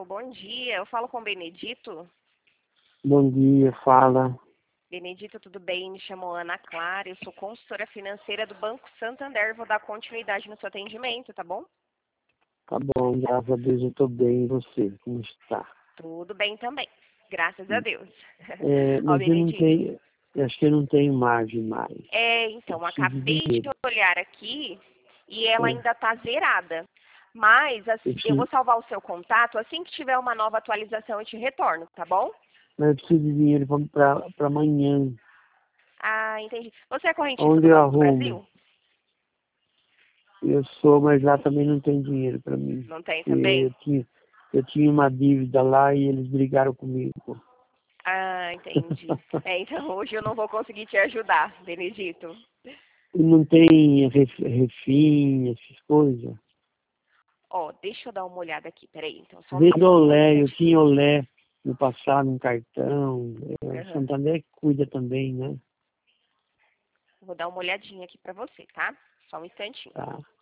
Alô, bom dia. Eu falo com o Benedito. Bom dia, fala. Benedito, tudo bem? Me chamo Ana Clara, eu sou consultora financeira do Banco Santander. Vou dar continuidade no seu atendimento, tá bom? Tá bom, graças a Deus eu tô bem. E você, como está? Tudo bem também, graças a Deus. Ó, Mas eu não Benedito. tenho, eu acho que eu não tenho margem mais. Eu Então, preciso de acabei de dinheiro. olhar aqui e ela É, ainda tá zerada. Mas eu eu vou preciso, salvar o seu contato. Assim que tiver uma nova atualização, eu te retorno, tá bom? mas eu preciso de dinheiro para amanhã. Ah, entendi. Você é correntista Onde do eu Banco do arrumo? Brasil? Eu sou, mas lá também não tem dinheiro para mim. Não tem Porque também? eu tinha uma dívida lá e eles brigaram comigo. Ah, entendi. Então hoje eu não vou conseguir te ajudar, Benedito. E não tem refim, essas coisas. Ó, deixa eu dar uma olhada aqui, peraí. Então, Vendo só um olé, eu instantinho. tinha olé no passado, um cartão. O Aham. Santander que cuida também, né? Vou dar uma olhadinha aqui pra você, tá? Só um instantinho. Tá.